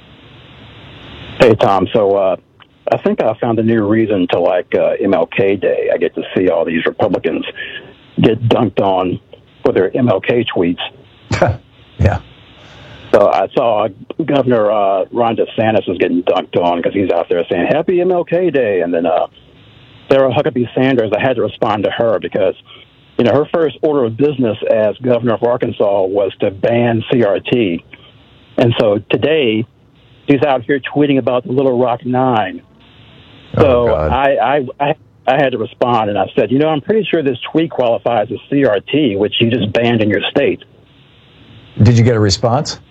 Hey, Tom. So I think I found a new reason to like MLK Day. I get to see all these Republicans get dunked on for their MLK tweets. Yeah. So I saw Governor Ron DeSantis was getting dunked on because he's out there saying, Happy MLK Day. And then Sarah Huckabee Sanders, I had to respond to her because her first order of business as governor of Arkansas was to ban CRT. And so today, she's out here tweeting about the Little Rock Nine. So I had to respond, and I said, I'm pretty sure this tweet qualifies as CRT, which you just banned in your state. Did you get a response?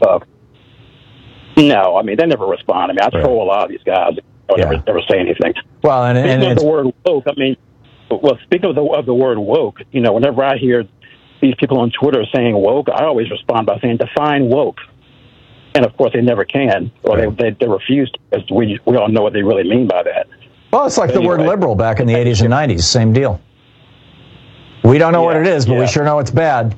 No. I mean, they never respond. I mean, I troll a lot of these guys. They never say anything. Well, and the word woke, I mean, well, speaking of the word woke, whenever I hear these people on Twitter saying woke, I always respond by saying define woke. And, of course, they never can, or they refuse to, because we all know what they really mean by that. Well, it's like the word liberal back in the 80s and 90s, same deal. We don't know what it is, but we sure know it's bad.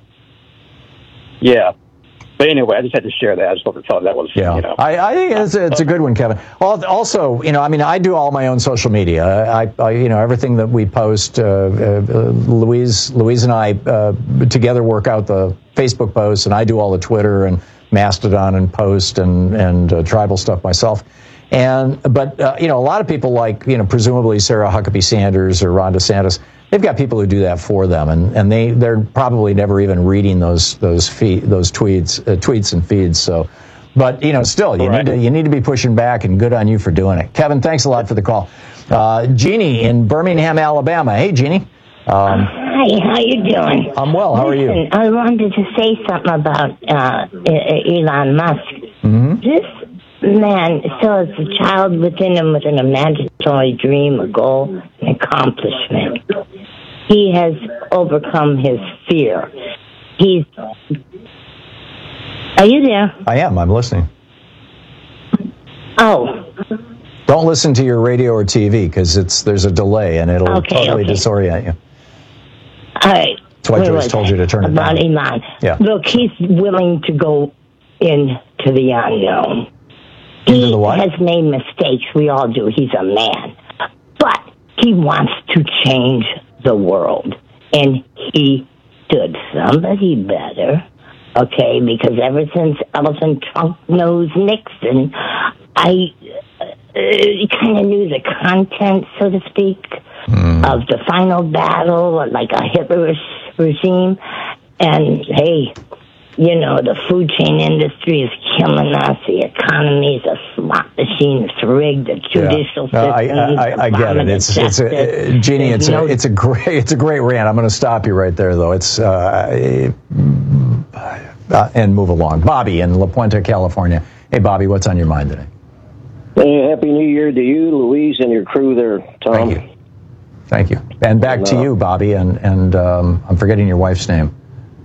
Yeah. But anyway, I just had to share that. I just thought that was, I think it's a good one, Kevin. Also, I do all my own social media. I everything that we post, Louise and I together work out the Facebook posts, and I do all the Twitter and Mastodon and Post and tribal stuff myself. But a lot of people like, presumably Sarah Huckabee Sanders or Ron DeSantis, they've got people who do that for them, and they're probably never even reading those tweets and feeds. So, but still, you need to be pushing back, and good on you for doing it. Kevin, thanks a lot for the call. Jeannie in Birmingham, Alabama. Hey, Jeannie. Hi, how you doing? I'm well. How are you? I wanted to say something about Elon Musk. Mm-hmm. This man still has a child within him with an imaginary dream, a goal, an accomplishment. He has overcome his fear. Are you there? I am. I'm listening. Oh. Don't listen to your radio or TV because there's a delay and it'll totally disorient you. All right. That's why Joyce told you to turn it down. About Elon. Yeah. Look, he's willing to go into the unknown. Into the what? He has made mistakes. We all do. He's a man. But he wants to change the world. And he stood somebody better. Okay, because ever since Elephant Trunk Nose Nixon, I kind of knew the content, so to speak, of the final battle, like a Hitler regime. And hey, you know, the food chain industry is killing us. The economy is a slot machine. It's rigged. The judicial system. I get it. It's Jeannie. It's a great rant. I'm going to stop you right there, though. It's and move along. Bobby in La Puente, California. Hey, Bobby, what's on your mind today? Hey, Happy New Year to you, Louise, and your crew there, Tom. Thank you. And back to you, Bobby. And I'm forgetting your wife's name.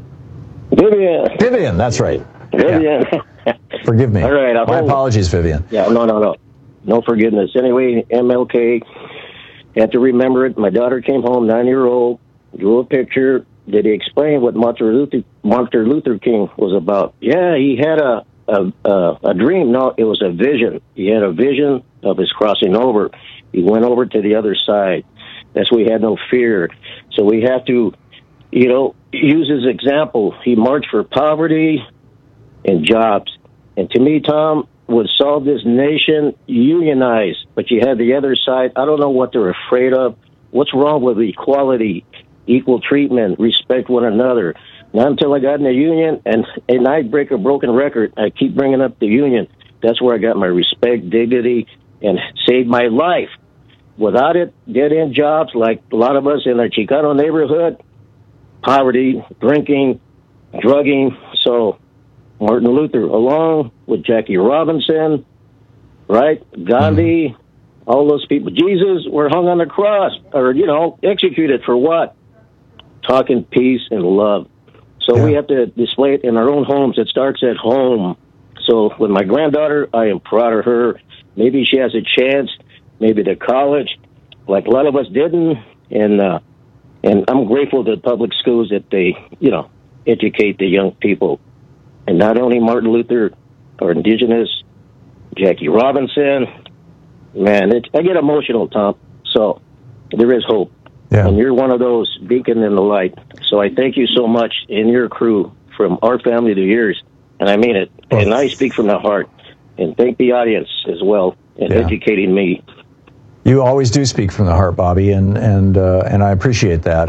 Vivian, that's right. Vivian. Yeah. Forgive me. All right. My apologies, Vivian. Yeah, no. No forgiveness. Anyway, MLK, had to remember it. My daughter came home, 9-year-old, drew a picture. Did he explain what Martin Luther King was about? Yeah, he had a dream. No, it was a vision. He had a vision of his crossing over. He went over to the other side. That's why he had no fear. So we have to, use his example. He marched for poverty and jobs. And to me, Tom, would solve this nation, unionize. But you have the other side. I don't know what they're afraid of. What's wrong with equality, equal treatment, respect one another? Not until I got in the union, and I break a broken record. I keep bringing up the union. That's where I got my respect, dignity, and saved my life. Without it, dead-end jobs like a lot of us in our Chicano neighborhood, poverty, drinking, drugging. So Martin Luther, along with Jackie Robinson, right? Gandhi, all those people. Jesus were hung on the cross, or, executed for what? Talking peace and love. So we have to display it in our own homes. It starts at home. So with my granddaughter, I am proud of her. Maybe she has a chance, maybe to college, like a lot of us didn't. And I'm grateful to public schools that they, educate the young people. And not only Martin Luther or Indigenous, Jackie Robinson. Man, I get emotional, Tom. So there is hope. Yeah. And you're one of those beacon in the light. So I thank you so much and your crew, from our family to yours. And I mean it. And I speak from the heart. And thank the audience as well in educating me. You always do speak from the heart, Bobby, and I appreciate that,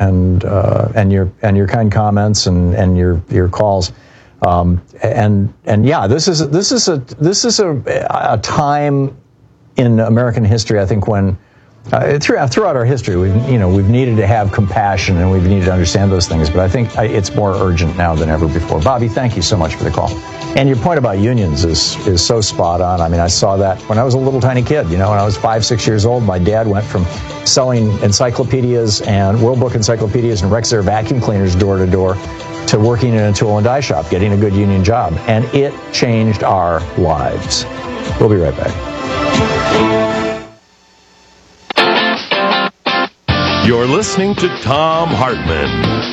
and your kind comments and your calls, this is a time in American history, I think, when throughout our history we've needed to have compassion and we've needed to understand those things, but I think it's more urgent now than ever before. Bobby, thank you so much for the call. And your point about unions is so spot on. I mean, I saw that when I was a little tiny kid. When I was 5-6 years old, my dad went from selling encyclopedias and World Book encyclopedias and Rexair vacuum cleaners door to door to working in a tool and die shop, getting a good union job. And it changed our lives. We'll be right back. You're listening to Thom Hartmann.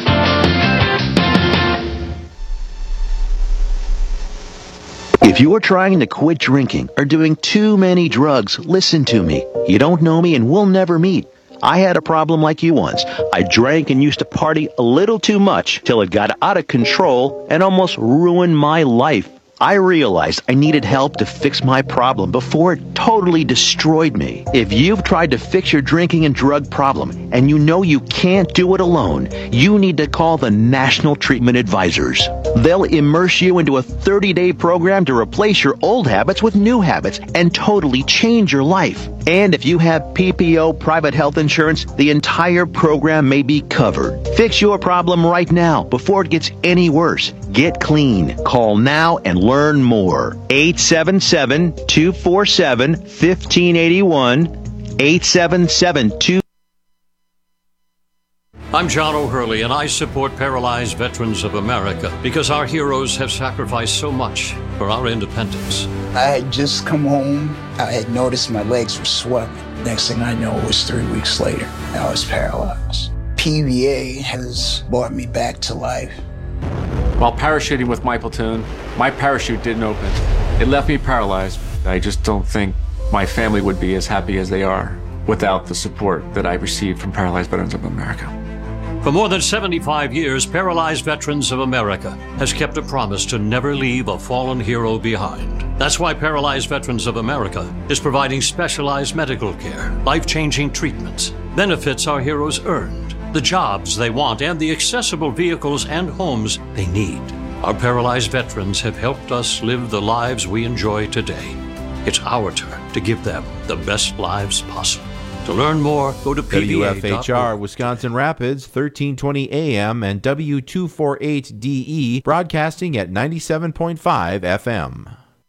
If you're trying to quit drinking or doing too many drugs, listen to me. You don't know me and we'll never meet. I had a problem like you once. I drank and used to party a little too much till it got out of control and almost ruined my life. I realized I needed help to fix my problem before it totally destroyed me. If you've tried to fix your drinking and drug problem and you know you can't do it alone, you need to call the National Treatment Advisors. They'll immerse you into a 30-day program to replace your old habits with new habits and totally change your life. And if you have PPO private health insurance, the entire program may be covered. Fix your problem right now before it gets any worse. Get clean. Call now and learn more. 877-247-1581. 877-2... I'm John O'Hurley, and I support Paralyzed Veterans of America because our heroes have sacrificed so much for our independence. I had just come home. I had noticed my legs were swelling. Next thing I know, it was 3 weeks later. I was paralyzed. PVA has brought me back to life. While parachuting with my platoon, my parachute didn't open. It left me paralyzed. I just don't think my family would be as happy as they are without the support that I received from Paralyzed Veterans of America. For more than 75 years, Paralyzed Veterans of America has kept a promise to never leave a fallen hero behind. That's why Paralyzed Veterans of America is providing specialized medical care, life-changing treatments, benefits our heroes earned, the jobs they want, and the accessible vehicles and homes they need. Our paralyzed veterans have helped us live the lives we enjoy today. It's our turn to give them the best lives possible. To learn more, go to PBA.org. WFHR Wisconsin Rapids, 1320 AM and W248DE, broadcasting at 97.5 FM.